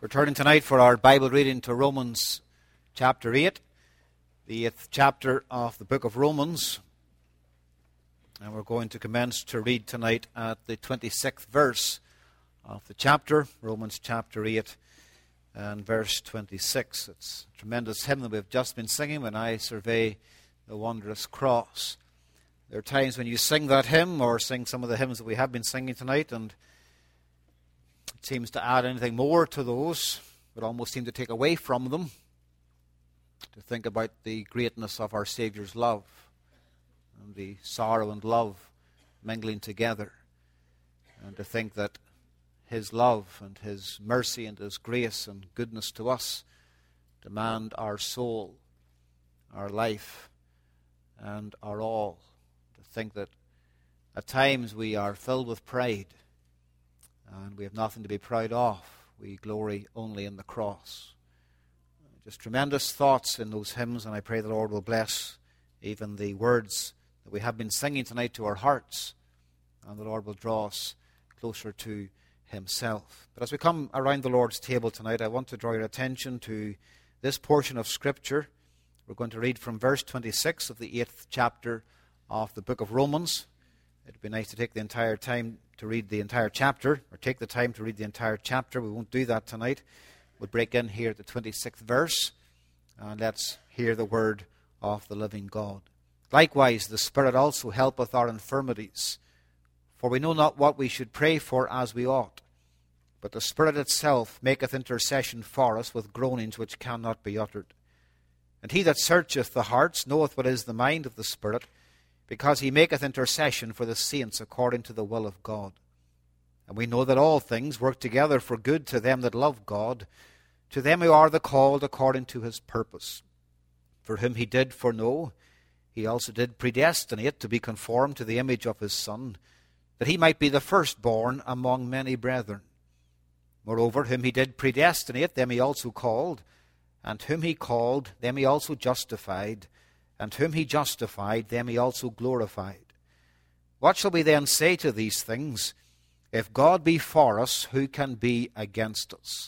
We're turning tonight for our Bible reading to Romans chapter 8, the 8th chapter of the book of Romans. And we're going to commence to read tonight at the 26th verse of the chapter, Romans chapter 8 and verse 26. It's a tremendous hymn that we've just been singing, When I Survey the Wondrous Cross. There are times when you sing that hymn or sing some of the hymns that we have been singing tonight, and it seems to add anything more to those, but almost seem to take away from them, to think about the greatness of our Saviour's love and the sorrow and love mingling together, and to think that His love and His mercy and His grace and goodness to us demand our soul, our life, and our all. To think that at times we are filled with pride and we have nothing to be proud of. We glory only in the cross. Just tremendous thoughts in those hymns, and I pray the Lord will bless even the words that we have been singing tonight to our hearts, and the Lord will draw us closer to Himself. But as we come around the Lord's table tonight, I want to draw your attention to this portion of Scripture. We're going to read from verse 26 of the 8th chapter of the book of Romans. It would be nice to take the entire time to read the entire chapter, or take the time to read the entire chapter. We won't do that tonight. We'll break in here at the 26th verse, and let's hear the word of the living God. Likewise, the Spirit also helpeth our infirmities, for we know not what we should pray for as we ought. But the Spirit itself maketh intercession for us with groanings which cannot be uttered. And He that searcheth the hearts knoweth what is the mind of the Spirit, because He maketh intercession for the saints according to the will of God. And we know that all things work together for good to them that love God, to them who are the called according to His purpose. For whom He did foreknow, He also did predestinate to be conformed to the image of His Son, that He might be the firstborn among many brethren. Moreover, whom He did predestinate, them He also called, and whom He called, them He also justified, and whom He justified, them He also glorified. What shall we then say to these things? If God be for us, who can be against us?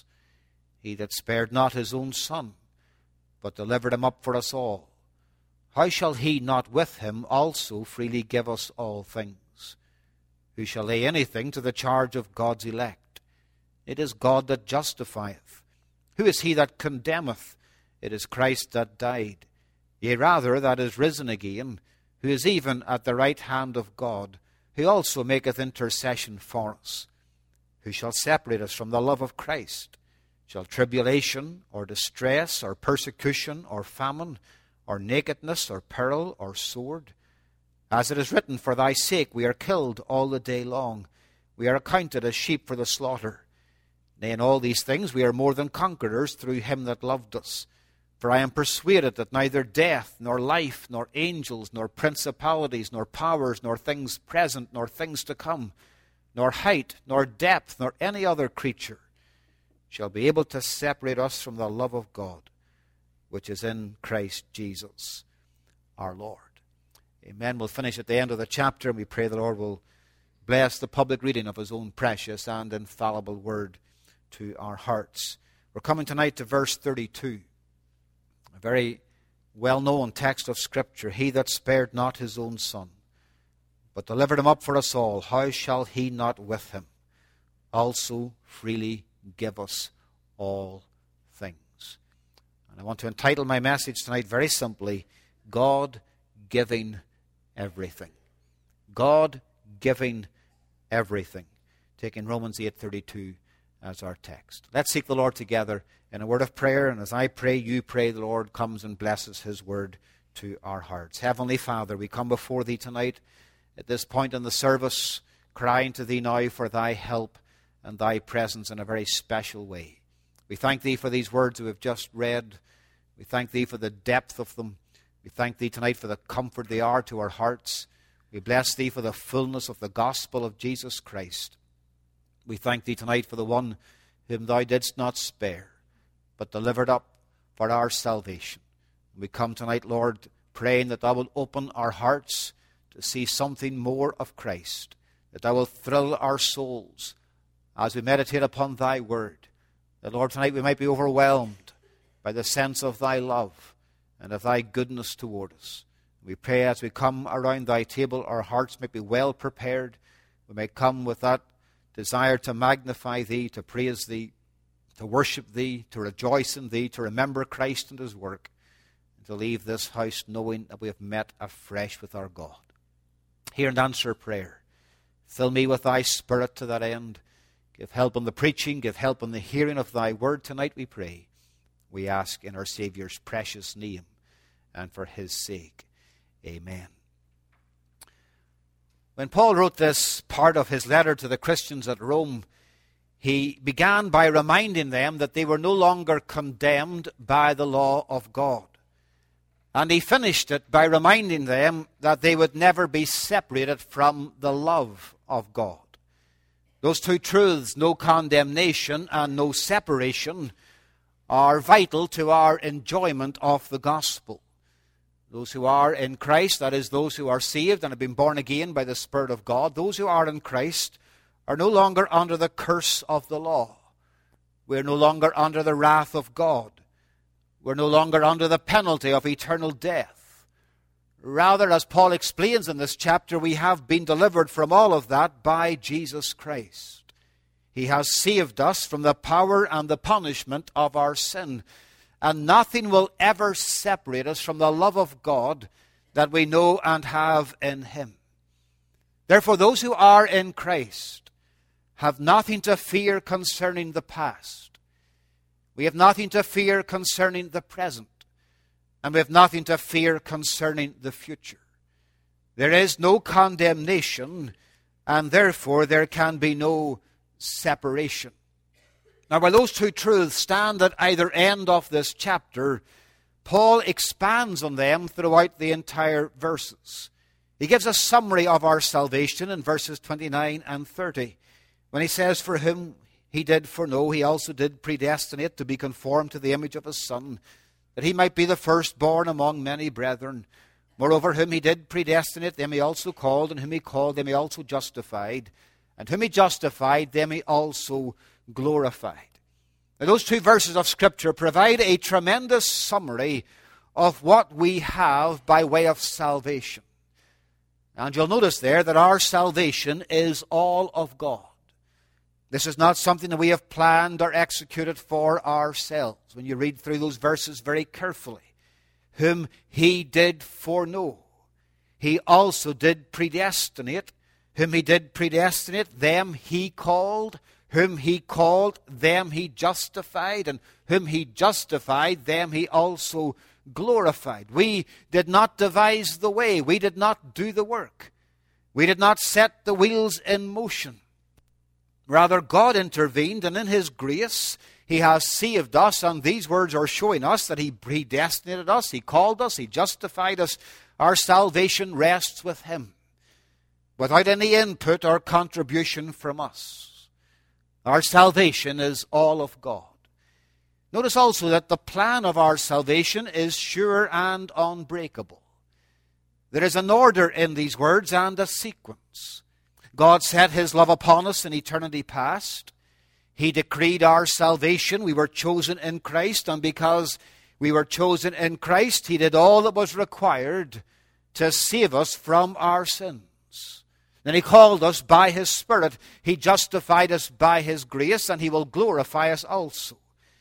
He that spared not His own Son, but delivered Him up for us all, how shall He not with Him also freely give us all things? Who shall lay anything to the charge of God's elect? It is God that justifieth. Who is he that condemneth? It is Christ that died, yea rather that is risen again, who is even at the right hand of God, who also maketh intercession for us. Who shall separate us from the love of Christ? Shall tribulation, or distress, or persecution, or famine, or nakedness, or peril, or sword? As it is written, For thy sake we are killed all the day long. We are accounted as sheep for the slaughter. Nay, in all these things we are more than conquerors through Him that loved us. For I am persuaded that neither death, nor life, nor angels, nor principalities, nor powers, nor things present, nor things to come, nor height, nor depth, nor any other creature shall be able to separate us from the love of God, which is in Christ Jesus our Lord. Amen. We'll finish at the end of the chapter, and we pray the Lord will bless the public reading of His own precious and infallible word to our hearts. We're coming tonight to verse 32, a very well-known text of Scripture. He that spared not His own Son, but delivered Him up for us all, how shall He not with Him also freely give us all things? And I want to entitle my message tonight very simply, God giving everything. God giving everything. Taking Romans 8:32 as our text. Let's seek the Lord together in a word of prayer, and as I pray, you pray, the Lord comes and blesses His word to our hearts. Heavenly Father, we come before Thee tonight at this point in the service, crying to Thee now for Thy help and Thy presence in a very special way. We thank Thee for these words we have just read. We thank Thee for the depth of them. We thank Thee tonight for the comfort they are to our hearts. We bless Thee for the fullness of the gospel of Jesus Christ. We thank Thee tonight for the one whom Thou didst not spare, but delivered up for our salvation. We come tonight, Lord, praying that Thou will open our hearts to see something more of Christ, that Thou will thrill our souls as we meditate upon Thy word, That, Lord, tonight we might be overwhelmed by the sense of thy love and of thy goodness toward us. We pray as we come around thy table, our hearts may be well prepared. We may come with that desire to magnify thee, to praise thee, to worship thee, to rejoice in thee, to remember Christ and his work, and to leave this house knowing that we have met afresh with our God. Hear and answer prayer. Fill me with thy Spirit to that end. Give help in the preaching, give help in the hearing of thy word tonight, we pray. We ask in our Saviour's precious name and for his sake. Amen. When Paul wrote this part of his letter to the Christians at Rome, he began by reminding them that they were no longer condemned by the law of God. And he finished it by reminding them that they would never be separated from the love of God. Those two truths, no condemnation and no separation, are vital to our enjoyment of the gospel. Those who are in Christ, that is, those who are saved and have been born again by the Spirit of God, those who are in Christ are no longer under the curse of the law. We're no longer under the wrath of God. We're no longer under the penalty of eternal death. Rather, as Paul explains in this chapter, we have been delivered from all of that by Jesus Christ. He has saved us from the power and the punishment of our sin. And nothing will ever separate us from the love of God that we know and have in him. Therefore, those who are in Christ have nothing to fear concerning the past. We have nothing to fear concerning the present. And we have nothing to fear concerning the future. There is no condemnation, and therefore there can be no separation. Now, while those two truths stand at either end of this chapter, Paul expands on them throughout the entire verses. He gives a summary of our salvation in verses 29 and 30, when he says, "For whom he did foreknow, he also did predestinate to be conformed to the image of his Son, that he might be the firstborn among many brethren. Moreover, whom he did predestinate, them he also called, and whom he called, them he also justified, and whom he justified, them he also glorified." Now, those two verses of Scripture provide a tremendous summary of what we have by way of salvation. And you'll notice there that our salvation is all of God. This is not something that we have planned or executed for ourselves. When you read through those verses very carefully, whom he did foreknow, he also did predestinate. Whom he did predestinate, them he called. Whom he called, them he justified. And whom he justified, them he also glorified. We did not devise the way. We did not do the work. We did not set the wheels in motion. Rather, God intervened, and in his grace, he has saved us. And these words are showing us that he predestinated us, he called us, he justified us. Our salvation rests with him, without any input or contribution from us. Our salvation is all of God. Notice also that the plan of our salvation is sure and unbreakable. There is an order in these words and a sequence. God set his love upon us in eternity past. He decreed our salvation. We were chosen in Christ, and because we were chosen in Christ, he did all that was required to save us from our sins. Then he called us by his Spirit. He justified us by his grace, and he will glorify us also.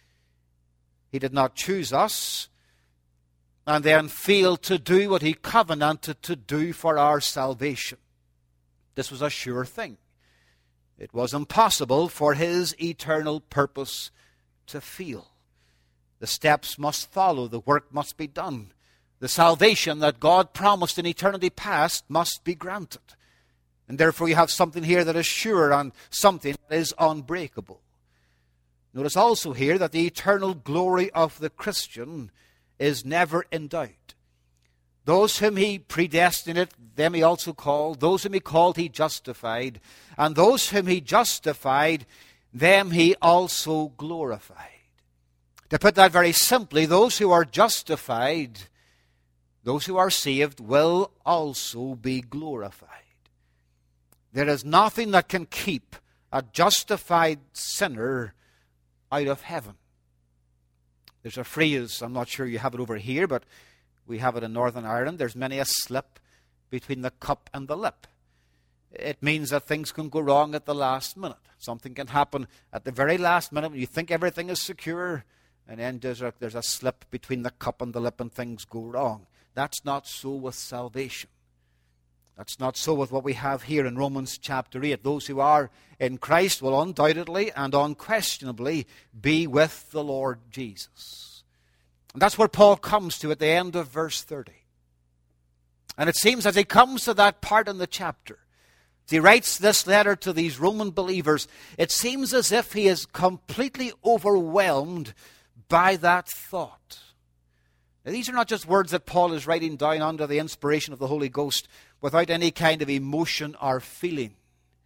He did not choose us and then fail to do what he covenanted to do for our salvation. This was a sure thing. It was impossible for his eternal purpose to fail. The steps must follow. The work must be done. The salvation that God promised in eternity past must be granted. And therefore you have something here that is sure and something that is unbreakable. Notice also here that the eternal glory of the Christian is never in doubt. Those whom he predestinated, them he also called. Those whom he called, he justified. And those whom he justified, them he also glorified. To put that very simply, those who are justified, those who are saved, will also be glorified. There is nothing that can keep a justified sinner out of heaven. There's a phrase, I'm not sure you have it over here, but we have it in Northern Ireland. There's many a slip between the cup and the lip. It means that things can go wrong at the last minute. Something can happen at the very last minute when you think everything is secure, and then there's a slip between the cup and the lip and things go wrong. That's not so with salvation. That's not so with what we have here in Romans chapter 8. Those who are in Christ will undoubtedly and unquestionably be with the Lord Jesus. And that's where Paul comes to at the end of verse 30. And it seems as he comes to that part in the chapter, as he writes this letter to these Roman believers, it seems as if he is completely overwhelmed by that thought. Now, these are not just words that Paul is writing down under the inspiration of the Holy Ghost without any kind of emotion or feeling.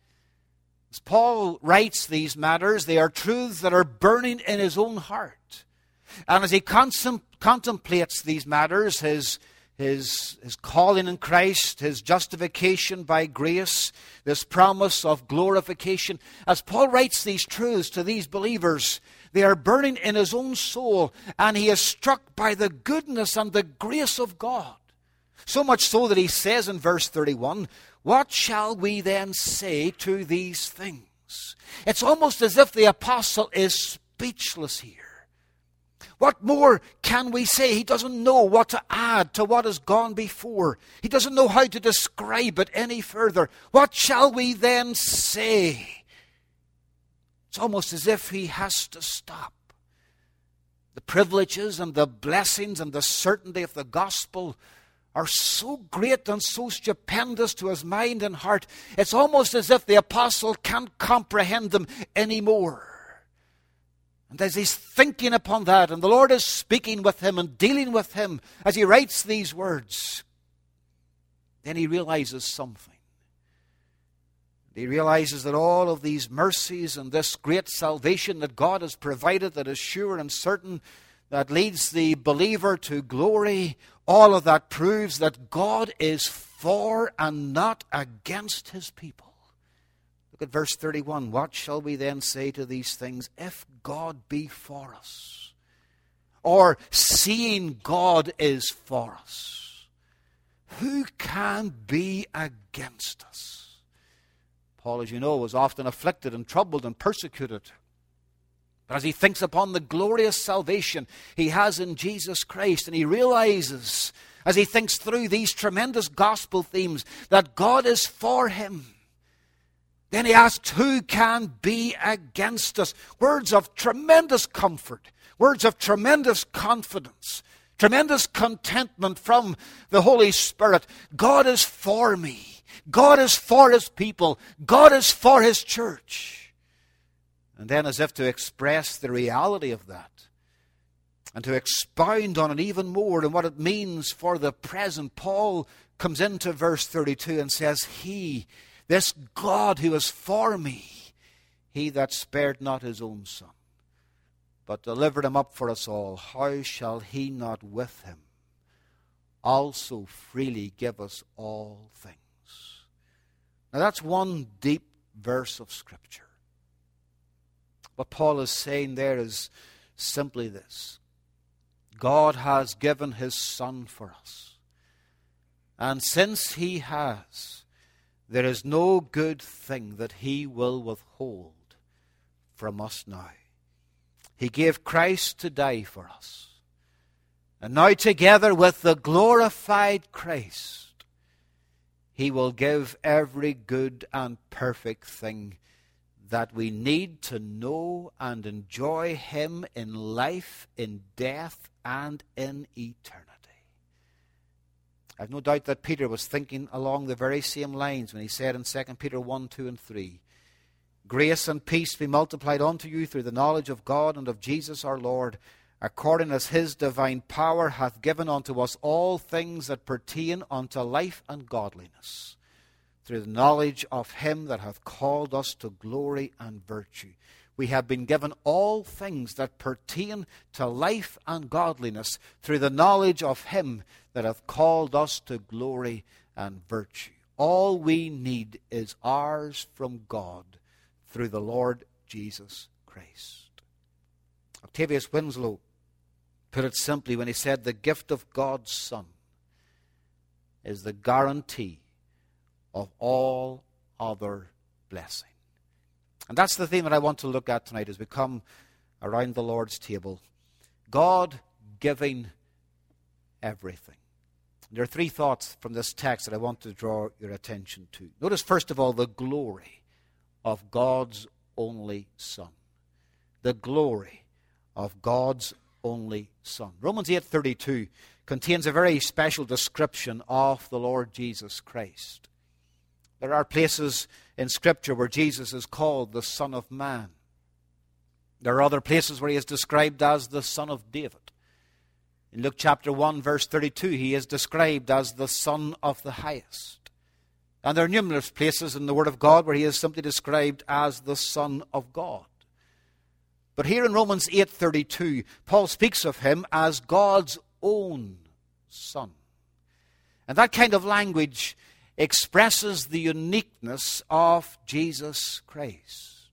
As Paul writes these matters, they are truths that are burning in his own heart. And as he contemplates these matters, his calling in Christ, his justification by grace, this promise of glorification, as Paul writes these truths to these believers, they are burning in his own soul, and he is struck by the goodness and the grace of God. So much so that he says in verse 31, "What shall we then say to these things?" It's almost as if the apostle is speechless here. What more can we say? He doesn't know what to add to what has gone before. He doesn't know how to describe it any further. What shall we then say? It's almost as if he has to stop. The privileges and the blessings and the certainty of the gospel are so great and so stupendous to his mind and heart. It's almost as if the apostle can't comprehend them anymore. And as he's thinking upon that, and the Lord is speaking with him and dealing with him as he writes these words, then he realizes something. He realizes that all of these mercies and this great salvation that God has provided, that is sure and certain, that leads the believer to glory, all of that proves that God is for and not against his people. Look at verse 31. "What shall we then say to these things? If God be for us," or seeing God is for us, who can be against us? Paul, as you know, was often afflicted and troubled and persecuted. But as he thinks upon the glorious salvation he has in Jesus Christ, and he realizes, as he thinks through these tremendous gospel themes, that God is for him, then he asks, who can be against us? Words of tremendous comfort, words of tremendous confidence, tremendous contentment from the Holy Spirit. God is for me. God is for his people. God is for his church. And then, as if to express the reality of that, and to expound on it even more and what it means for the present, Paul comes into verse 32 and says, "He, this God who is for me, he that spared not his own son, but delivered him up for us all, how shall he not with him also freely give us all things?" Now that's one deep verse of Scripture. What Paul is saying there is simply this: God has given his Son for us. And since he has, there is no good thing that he will withhold from us now. He gave Christ to die for us. And now, together with the glorified Christ, he will give every good and perfect thing that we need to know and enjoy him in life, in death, and in eternity. I've no doubt that Peter was thinking along the very same lines when he said in 2 Peter 1, 2, and 3, "Grace and peace be multiplied unto you through the knowledge of God and of Jesus our Lord, according as his divine power hath given unto us all things that pertain unto life and godliness, through the knowledge of him that hath called us to glory and virtue." We have been given all things that pertain to life and godliness through the knowledge of him that hath called us to glory and virtue. All we need is ours from God through the Lord Jesus Christ. Octavius Winslow put it simply when he said, the gift of God's Son is the guarantee of all other blessing. And that's the theme that I want to look at tonight as we come around the Lord's table. God giving everything. There are three thoughts from this text that I want to draw your attention to. Notice, first of all, the glory of God's only Son. The glory of God's only Son. Romans 8:32 contains a very special description of the Lord Jesus Christ. There are places in Scripture where Jesus is called the Son of Man. There are other places where he is described as the Son of David. In Luke chapter 1, verse 32, he is described as the Son of the Highest. And there are numerous places in the Word of God where he is simply described as the Son of God. But here in Romans 8:32, Paul speaks of him as God's own Son. And that kind of language expresses the uniqueness of Jesus Christ.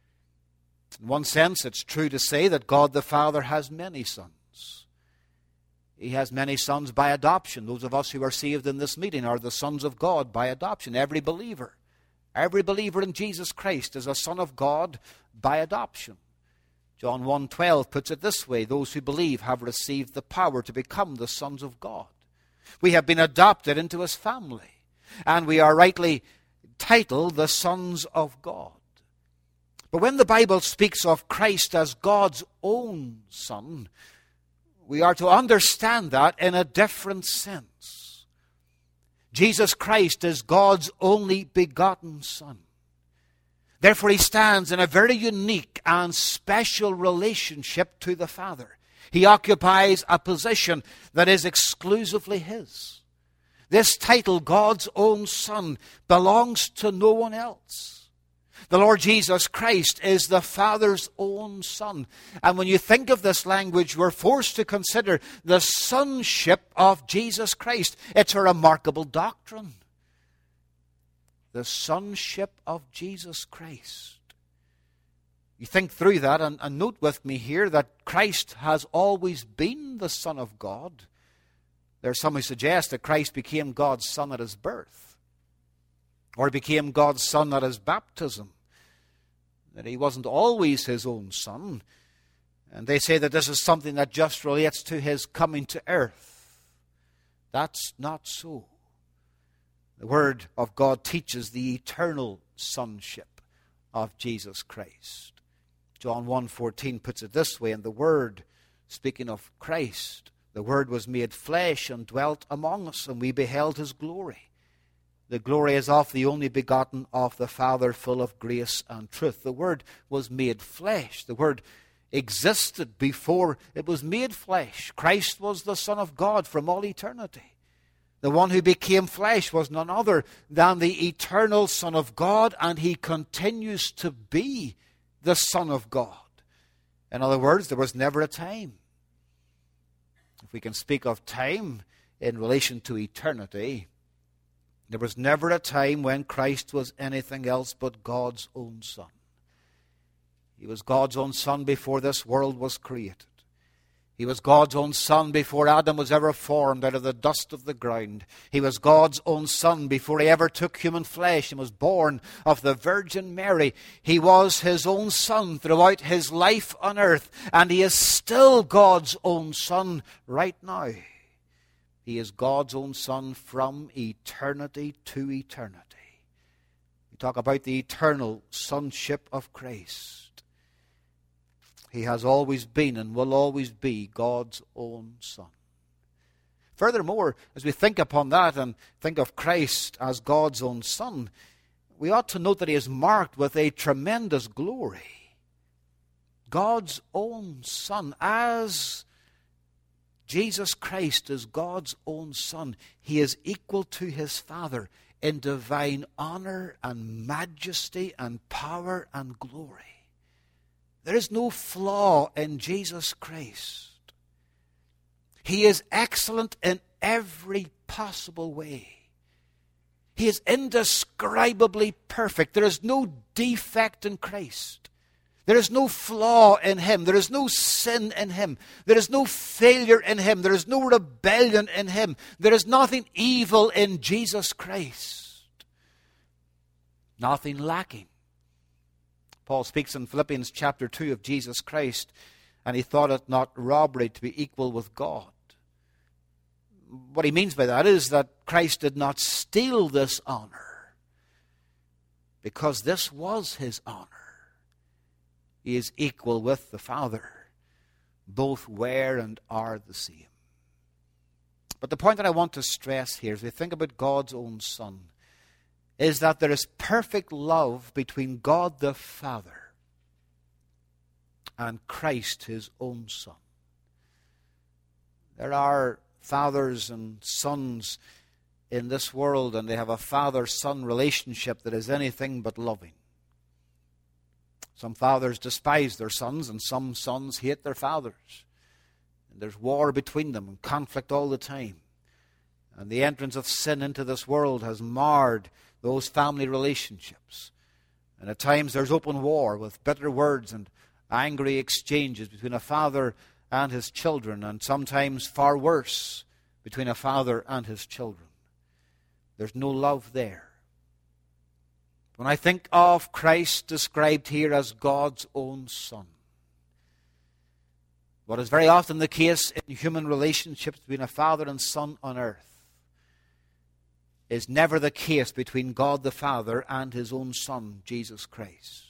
In one sense, it's true to say that God the Father has many sons. He has many sons by adoption. Those of us who are saved in this meeting are the sons of God by adoption. Every believer in Jesus Christ is a son of God by adoption. John 1:12 puts it this way, those who believe have received the power to become the sons of God. We have been adopted into his family, and we are rightly titled the sons of God. But when the Bible speaks of Christ as God's own Son, we are to understand that in a different sense. Jesus Christ is God's only begotten Son. Therefore, he stands in a very unique and special relationship to the Father. He occupies a position that is exclusively his. This title, God's own Son, belongs to no one else. The Lord Jesus Christ is the Father's own Son. And when you think of this language, we're forced to consider the sonship of Jesus Christ. It's a remarkable doctrine. The sonship of Jesus Christ. You think through that and note with me here that Christ has always been the Son of God. There are some who suggest that Christ became God's Son at his birth, or became God's Son at his baptism, that he wasn't always his own Son. And they say that this is something that just relates to his coming to earth. That's not so. The Word of God teaches the eternal sonship of Jesus Christ. John 1:14 puts it this way, and the Word, speaking of Christ, the Word was made flesh and dwelt among us, and we beheld his glory. The glory is of the only begotten of the Father, full of grace and truth. The Word was made flesh. The Word existed before it was made flesh. Christ was the Son of God from all eternity. The one who became flesh was none other than the eternal Son of God, and he continues to be the Son of God. In other words, there was never a time. If we can speak of time in relation to eternity, there was never a time when Christ was anything else but God's own Son. He was God's own Son before this world was created. He was God's own Son before Adam was ever formed out of the dust of the ground. He was God's own Son before he ever took human flesh and was born of the Virgin Mary. He was his own Son throughout his life on earth, and he is still God's own Son right now. He is God's own Son from eternity to eternity. We talk about the eternal sonship of Christ. He has always been and will always be God's own Son. Furthermore, as we think upon that and think of Christ as God's own Son, we ought to note that he is marked with a tremendous glory. God's own Son, as Jesus Christ is God's own Son, he is equal to his Father in divine honor and majesty and power and glory. There is no flaw in Jesus Christ. He is excellent in every possible way. He is indescribably perfect. There is no defect in Christ. There is no flaw in him. There is no sin in him. There is no failure in him. There is no rebellion in him. There is nothing evil in Jesus Christ. Nothing lacking. Paul speaks in Philippians chapter 2 of Jesus Christ, and he thought it not robbery to be equal with God. What he means by that is that Christ did not steal this honor, because this was his honor. He is equal with the Father. Both were and are the same. But the point that I want to stress here, as we think about God's own Son, is that there is perfect love between God the Father and Christ, his own Son. There are fathers and sons in this world, and they have a father-son relationship that is anything but loving. Some fathers despise their sons, and some sons hate their fathers. And there's war between them and conflict all the time. And the entrance of sin into this world has marred those family relationships. And at times there's open war with bitter words and angry exchanges between a father and his children, and sometimes far worse, between a father and his children. There's no love there. When I think of Christ described here as God's own Son, what is very often the case in human relationships between a father and son on earth is never the case between God the Father and his own Son, Jesus Christ.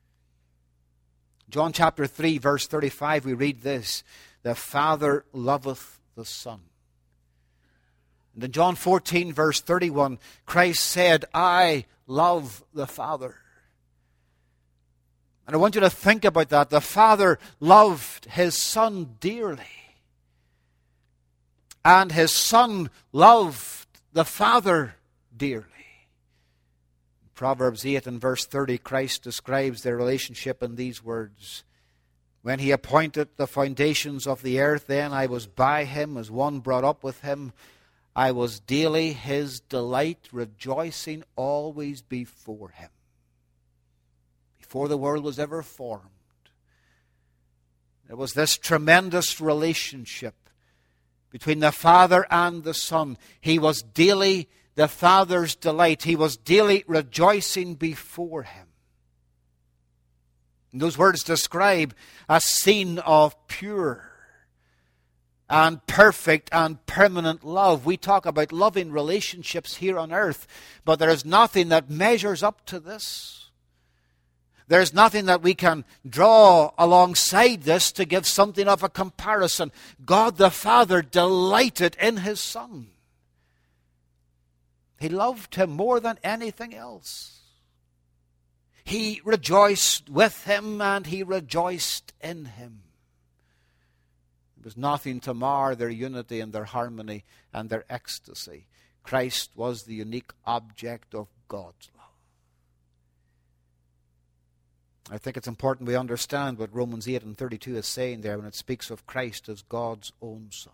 John chapter 3, verse 35, we read this: the Father loveth the Son. And in John 14, verse 31, Christ said, I love the Father. And I want you to think about that. The Father loved his Son dearly. And his Son loved the Father dearly. In Proverbs 8 and verse 30, Christ describes their relationship in these words: when he appointed the foundations of the earth, then I was by him as one brought up with him. I was daily his delight, rejoicing always before him. Before the world was ever formed, there was this tremendous relationship between the Father and the Son. He was daily the Father's delight. He was daily rejoicing before him. And those words describe a scene of pure and perfect and permanent love. We talk about loving relationships here on earth, but there is nothing that measures up to this. There is nothing that we can draw alongside this to give something of a comparison. God the Father delighted in his Son. He loved him more than anything else. He rejoiced with him and he rejoiced in him. There was nothing to mar their unity and their harmony and their ecstasy. Christ was the unique object of God's love. I think it's important we understand what Romans 8 and 32 is saying there when it speaks of Christ as God's own Son.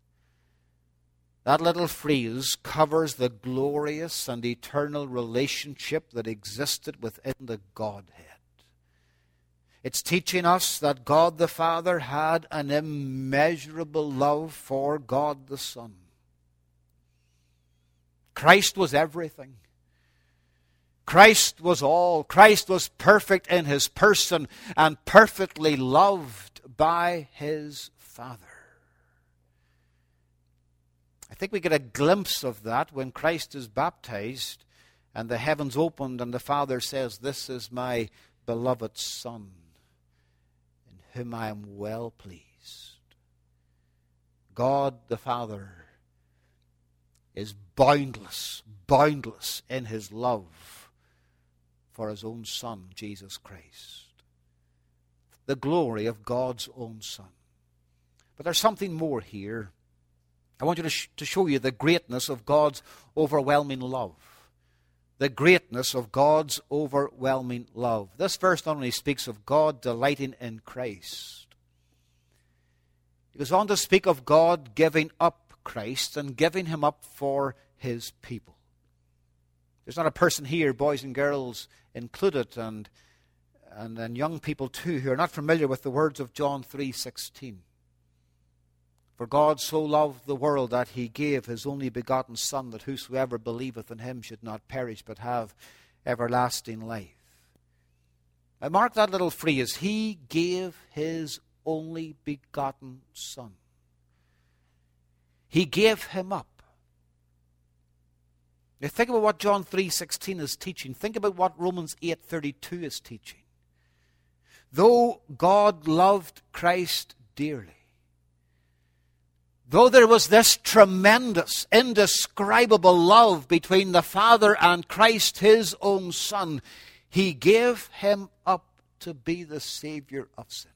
That little phrase covers the glorious and eternal relationship that existed within the Godhead. It's teaching us that God the Father had an immeasurable love for God the Son. Christ was everything. Christ was all. Christ was perfect in his person and perfectly loved by his Father. I think we get a glimpse of that when Christ is baptized and the heavens opened and the Father says, "This is my beloved Son, in whom I am well pleased." God the Father is boundless in his love for his own Son, Jesus Christ. The glory of God's own Son. But there's something more here. I want you to show you the greatness of God's overwhelming love. The greatness of God's overwhelming love. This verse not only speaks of God delighting in Christ. It goes on to speak of God giving up Christ and giving him up for his people. There's not a person here, boys and girls included, and and young people too who are not familiar with the words of John 3:16. For God so loved the world that he gave his only begotten Son, that whosoever believeth in him should not perish but have everlasting life. I mark that little phrase, he gave his only begotten Son. He gave him up. Now think about what John 3:16 is teaching. Think about what Romans 8:32 is teaching. Though God loved Christ dearly, though there was this tremendous, indescribable love between the Father and Christ, his own Son, he gave him up to be the Savior of sinners.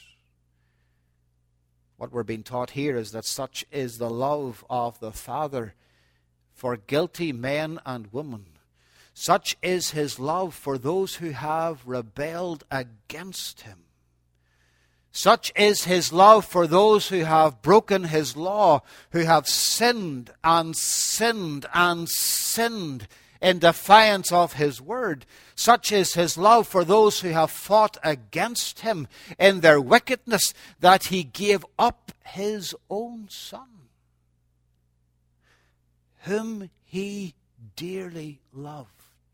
What we're being taught here is that such is the love of the Father for guilty men and women. Such is his love for those who have rebelled against him. Such is his love for those who have broken his law, who have sinned and sinned and sinned in defiance of his word. Such is his love for those who have fought against him in their wickedness, that he gave up his own Son, whom he dearly loved.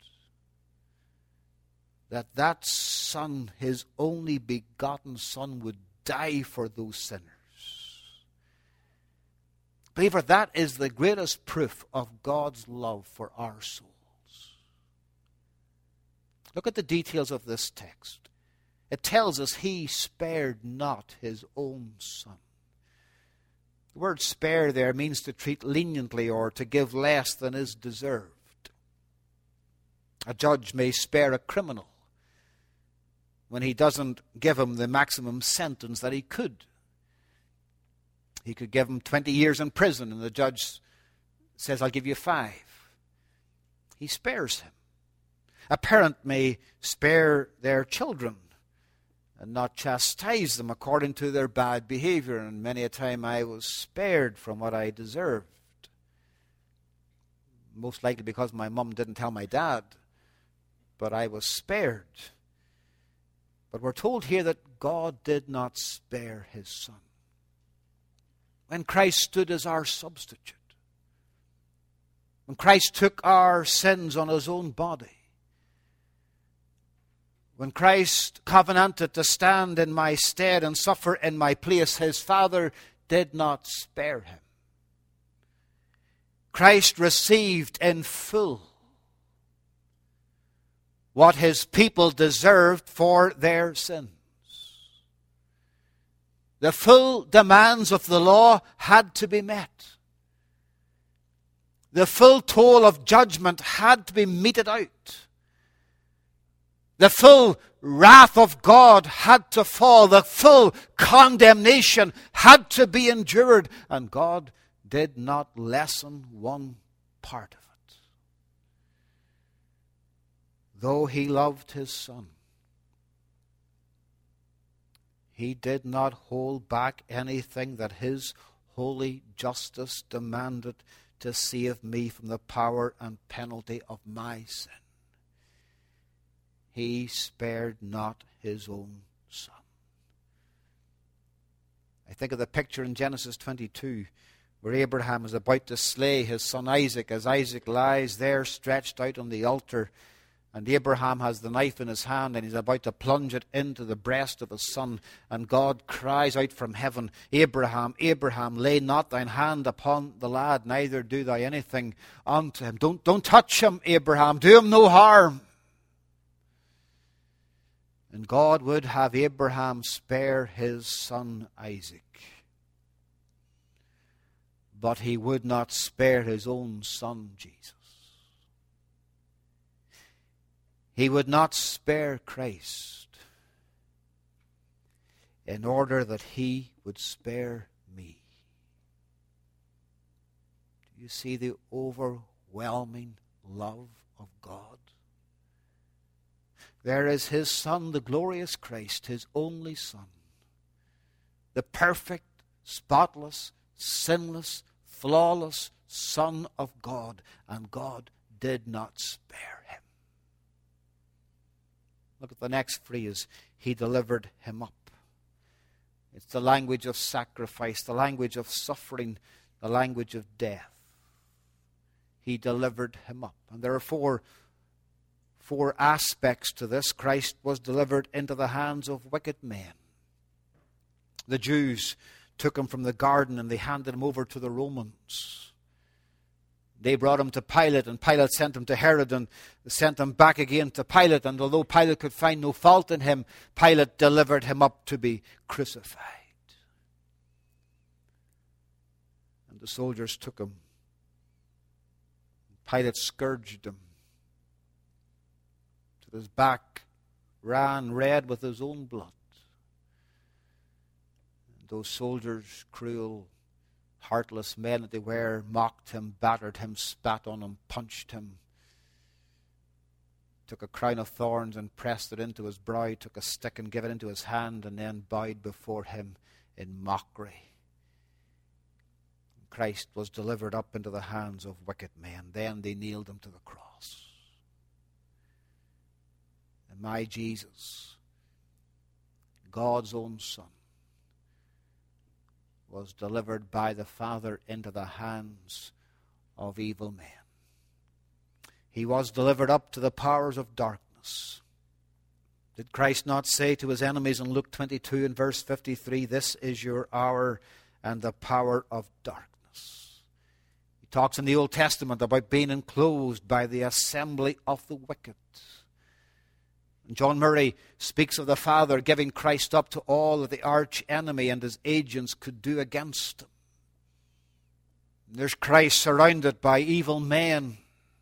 That Son, his only begotten Son, would die for those sinners. Believer, that is the greatest proof of God's love for our souls. Look at the details of this text. It tells us he spared not his own Son. The word spare there means to treat leniently or to give less than is deserved. A judge may spare a criminal when he doesn't give him the maximum sentence that he could. He could give him 20 years in prison, and the judge says, I'll give you 5. He spares him. A parent may spare their children and not chastise them according to their bad behavior, and many a time I was spared from what I deserved. Most likely because my mum didn't tell my dad, but I was spared. But we're told here that God did not spare his Son. When Christ stood as our substitute, when Christ took our sins on his own body, when Christ covenanted to stand in my stead and suffer in my place, his Father did not spare him. Christ received in full what his people deserved for their sins. The full demands of the law had to be met. The full toll of judgment had to be meted out. The full wrath of God had to fall. The full condemnation had to be endured. And God did not lessen one part of it. Though he loved his Son, he did not hold back anything that his holy justice demanded to save me from the power and penalty of my sin. He spared not his own Son. I think of the picture in Genesis 22 where Abraham is about to slay his son Isaac, as Isaac lies there stretched out on the altar, and Abraham has the knife in his hand and he's about to plunge it into the breast of his son, and God cries out from heaven, Abraham, Abraham, lay not thine hand upon the lad, neither do thou anything unto him. Don't touch him, Abraham, do him no harm. And God would have Abraham spare his son Isaac. But he would not spare his own Son, Jesus. He would not spare Christ in order that he would spare me. Do you see the overwhelming love of God? There is his Son, the glorious Christ, his only Son, the perfect, spotless, sinless, flawless Son of God, and God did not spare him. Look at the next phrase. He delivered him up. It's the language of sacrifice, the language of suffering, the language of death. He delivered him up. And there are four aspects to this. Christ was delivered into the hands of wicked men. The Jews took him from the garden and they handed him over to the Romans. They brought him to Pilate, and Pilate sent him to Herod, and sent him back again to Pilate. And although Pilate could find no fault in him, Pilate delivered him up to be crucified. And the soldiers took him. Pilate scourged him till his back ran red with his own blood. And those soldiers, cruel, heartless men that they were, mocked him, battered him, spat on him, punched him, took a crown of thorns and pressed it into his brow, took a stick and gave it into his hand, and then bowed before him in mockery. Christ was delivered up into the hands of wicked men. Then they nailed him to the cross. And my Jesus, God's own Son, was delivered by the Father into the hands of evil men. He was delivered up to the powers of darkness. Did Christ not say to his enemies in Luke 22 and verse 53, "This is your hour and the power of darkness"? He talks in the Old Testament about being enclosed by the assembly of the wicked. John Murray speaks of the Father giving Christ up to all that the arch enemy and his agents could do against him. There's Christ surrounded by evil men.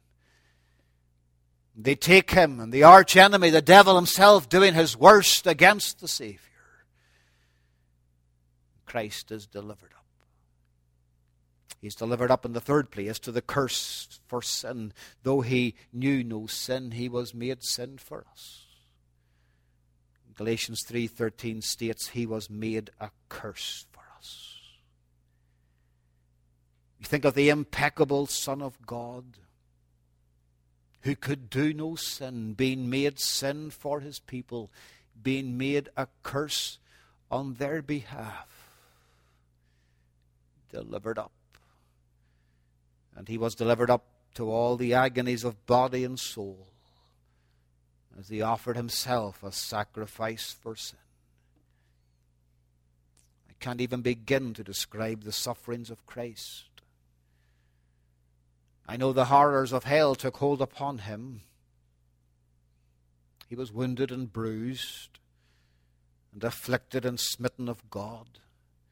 They take him, and the arch enemy, the devil himself, doing his worst against the Savior. Christ is delivered up. He's delivered up in the third place to the curse for sin. Though he knew no sin, he was made sin for us. Galatians 3:13 states he was made a curse for us. You think of the impeccable Son of God, who could do no sin, being made sin for his people, being made a curse on their behalf. Delivered up. And he was delivered up to all the agonies of body and soul, as he offered himself a sacrifice for sin. I can't even begin to describe the sufferings of Christ. I know the horrors of hell took hold upon him. He was wounded and bruised, and afflicted and smitten of God.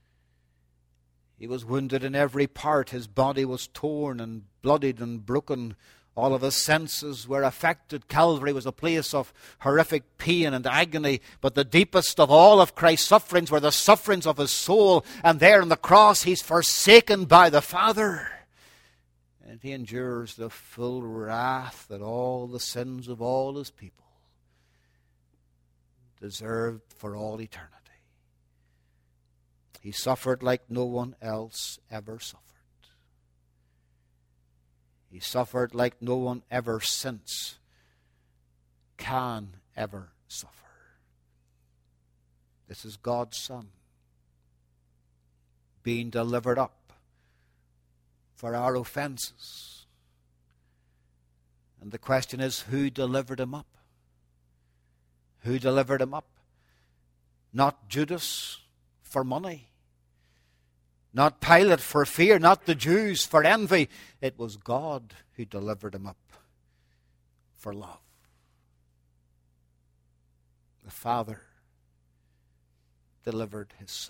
He was wounded in every part. His body was torn and bloodied and broken. All of his senses were affected. Calvary was a place of horrific pain and agony. But the deepest of all of Christ's sufferings were the sufferings of his soul. And there on the cross, he's forsaken by the Father. And he endures the full wrath that all the sins of all his people deserved for all eternity. He suffered like no one else ever suffered. He suffered like no one ever since can ever suffer. This is God's Son being delivered up for our offenses. And the question is, who delivered him up? Who delivered him up? Not Judas for money. Not Pilate for fear, not the Jews for envy. It was God who delivered him up for love. The Father delivered his Son.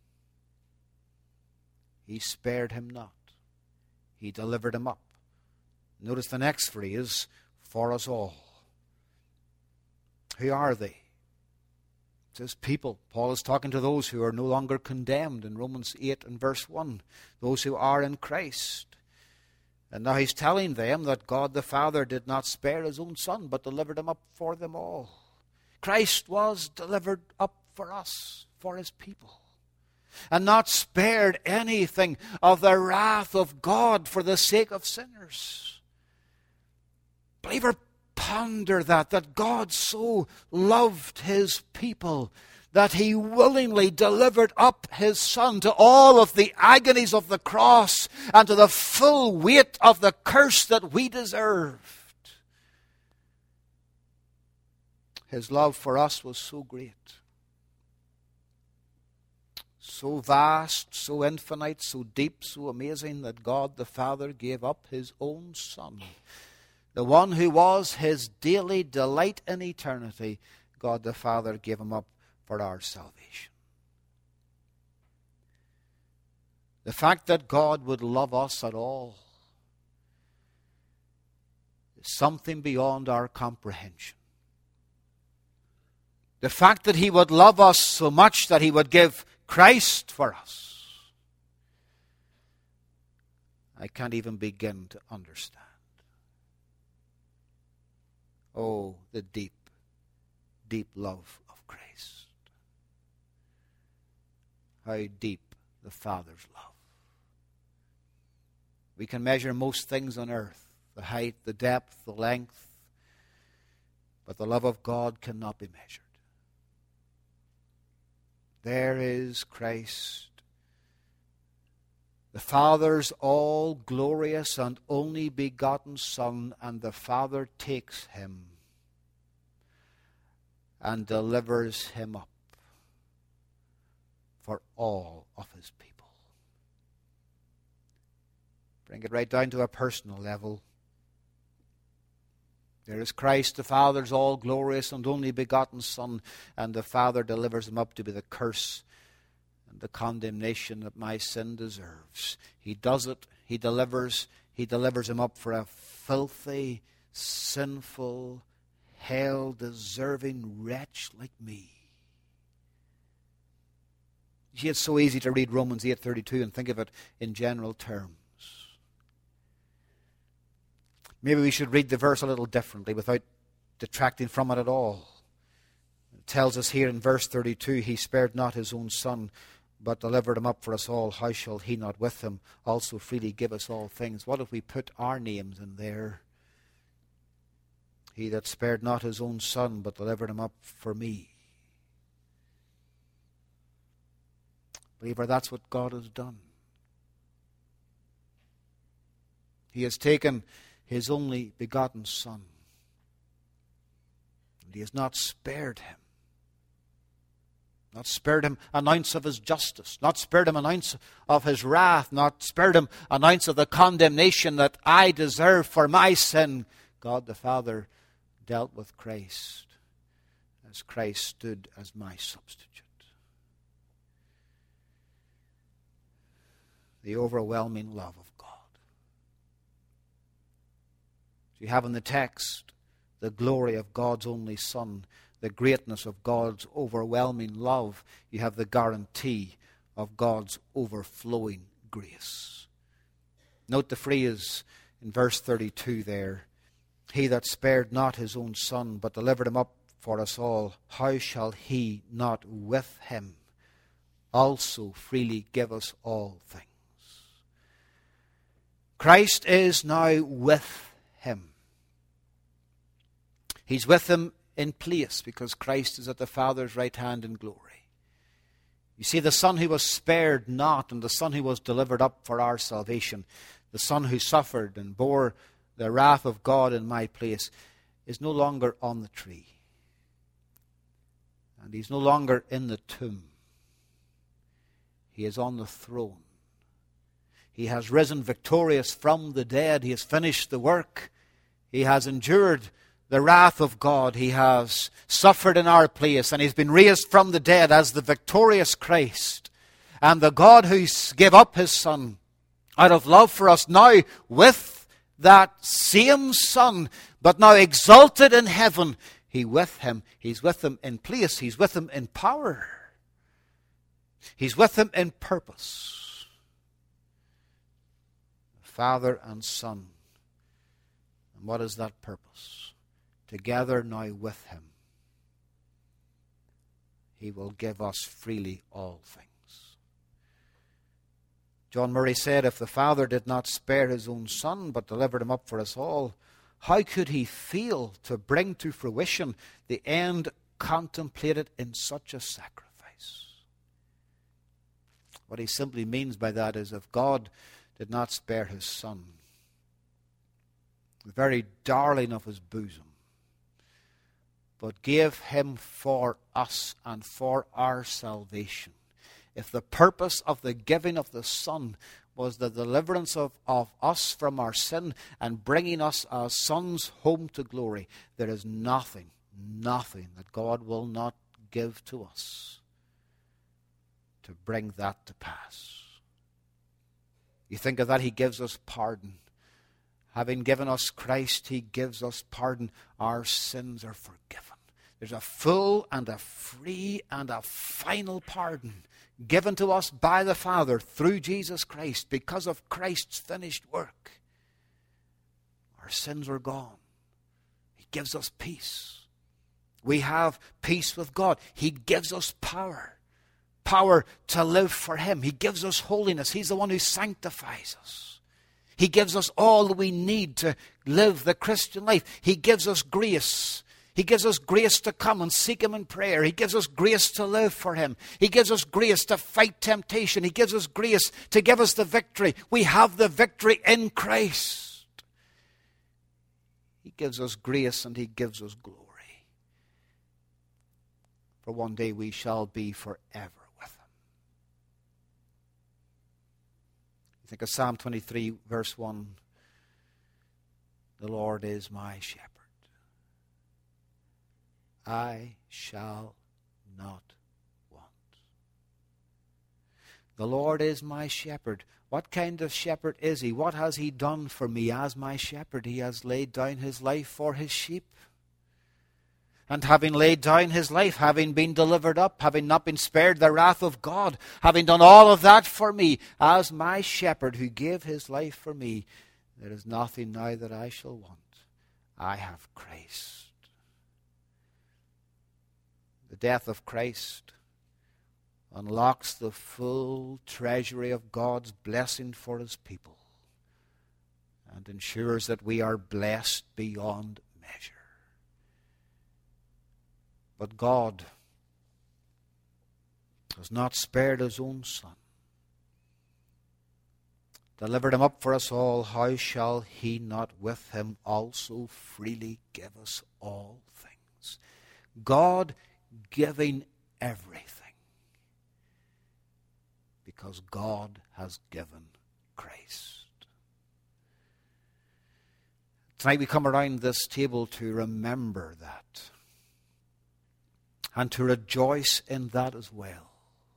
He spared him not. He delivered him up. Notice the next phrase, for us all. Who are they? It says people. Paul is talking to those who are no longer condemned in Romans 8 and verse 1. Those who are in Christ. And now he's telling them that God the Father did not spare his own Son, but delivered him up for them all. Christ was delivered up for us, for his people. And not spared anything of the wrath of God for the sake of sinners. Believer, ponder that God so loved his people that he willingly delivered up his Son to all of the agonies of the cross and to the full weight of the curse that we deserved. His love for us was so great, so vast, so infinite, so deep, so amazing that God the Father gave up his own Son. The one who was his daily delight in eternity, God the Father gave him up for our salvation. The fact that God would love us at all is something beyond our comprehension. The fact that he would love us so much that he would give Christ for us, I can't even begin to understand. Oh, the deep, deep love of Christ. How deep the Father's love. We can measure most things on earth, the height, the depth, the length, but the love of God cannot be measured. There is Christ, the Father's all-glorious and only begotten Son, and the Father takes him and delivers him up for all of his people. Bring it right down to a personal level. There is Christ, the Father's all-glorious and only begotten Son, and the Father delivers him up to be the curse and the condemnation that my sin deserves. He does it. He delivers him up for a filthy, sinful, hell-deserving wretch like me. You see, it's so easy to read Romans 8:32 and think of it in general terms. Maybe we should read the verse a little differently without detracting from it at all. It tells us here in verse 32, he spared not his own Son, but delivered him up for us all. How shall he not with him also freely give us all things? What if we put our names in there? He that spared not his own Son, but delivered him up for me. Believer, that's what God has done. He has taken his only begotten Son, and he has not spared him. Not spared him an ounce of his justice, not spared him an ounce of his wrath, not spared him an ounce of the condemnation that I deserve for my sin. God the Father dealt with Christ as Christ stood as my substitute. The overwhelming love of God. You have in the text the glory of God's only Son, the greatness of God's overwhelming love. You have the guarantee of God's overflowing grace. Note the phrase in verse 32 there. He that spared not his own Son, but delivered him up for us all, how shall he not with him also freely give us all things? Christ is now with him. He's with him in place because Christ is at the Father's right hand in glory. You see, the Son who was spared not and the Son who was delivered up for our salvation, the Son who suffered and bore the wrath of God in my place, is no longer on the tree. And he's no longer in the tomb. He is on the throne. He has risen victorious from the dead. He has finished the work. He has endured the wrath of God. He has suffered in our place, and he's been raised from the dead as the victorious Christ. And the God who gave up his Son out of love for us, now with that same Son, but now exalted in heaven, he's with him in place, he's with him in power, he's with him in purpose. Father and Son. And what is that purpose? Together now with him, he will give us freely all things. John Murray said, if the Father did not spare his own Son, but delivered him up for us all, how could he fail to bring to fruition the end contemplated in such a sacrifice? What he simply means by that is, if God did not spare his Son, the very darling of his bosom, but gave him for us and for our salvation, if the purpose of the giving of the Son was the deliverance of us from our sin and bringing us as sons home to glory, there is nothing that God will not give to us to bring that to pass. You think of that, he gives us pardon. Having given us Christ, he gives us pardon. Our sins are forgiven. There's a full and a free and a final pardon given to us by the Father through Jesus Christ because of Christ's finished work. Our sins are gone. He gives us peace. We have peace with God. He gives us power to live for him. He gives us holiness. He's the one who sanctifies us. He gives us all that we need to live the Christian life. He gives us grace. He gives us grace to come and seek him in prayer. He gives us grace to live for him. He gives us grace to fight temptation. He gives us grace to give us the victory. We have the victory in Christ. He gives us grace and he gives us glory. For one day we shall be forever with him. You think of Psalm 23, verse 1. The Lord is my shepherd. I shall not want. The Lord is my shepherd. What kind of shepherd is he? What has he done for me as my shepherd? He has laid down his life for his sheep. And having laid down his life, having been delivered up, having not been spared the wrath of God, having done all of that for me, as my shepherd who gave his life for me, there is nothing now that I shall want. I have Christ. The death of Christ unlocks the full treasury of God's blessing for his people and ensures that we are blessed beyond measure. But God has not spared his own Son, delivered him up for us all. How shall he not with him also freely give us all things? God giving everything because God has given Christ. Tonight we come around this table to remember that and to rejoice in that as well.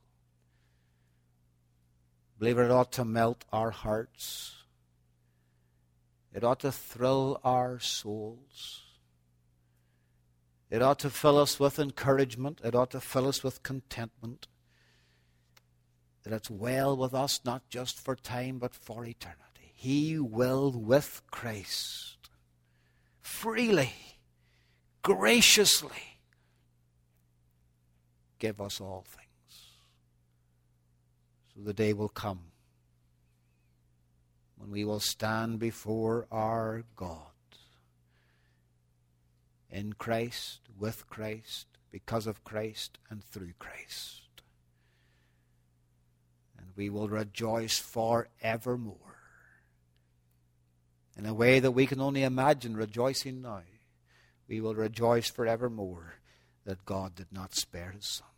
Believe it ought to melt our hearts. It ought to thrill our souls. It ought to fill us with encouragement. It ought to fill us with contentment. That it's well with us, not just for time, but for eternity. He will, with Christ, freely, graciously give us all things. So the day will come when we will stand before our God. In Christ, with Christ, because of Christ, and through Christ. And we will rejoice forevermore. In a way that we can only imagine rejoicing now. We will rejoice forevermore that God did not spare his Son.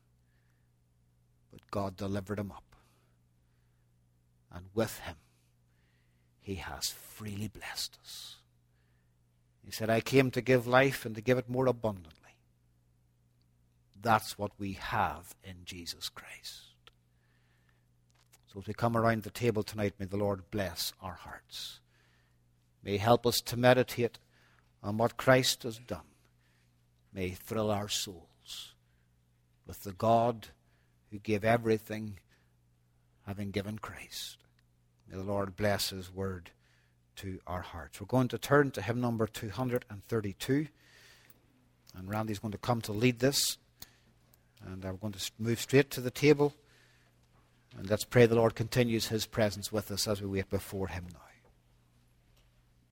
But God delivered him up. And with him, he has freely blessed us. He said, I came to give life and to give it more abundantly. That's what we have in Jesus Christ. So as we come around the table tonight, may the Lord bless our hearts. May he help us to meditate on what Christ has done. May he thrill our souls with the God who gave everything, having given Christ. May the Lord bless his word to our hearts. We're going to turn to hymn number 232. And Randy's going to come to lead this. And we're going to move straight to the table. And let's pray the Lord continues his presence with us as we wait before him now.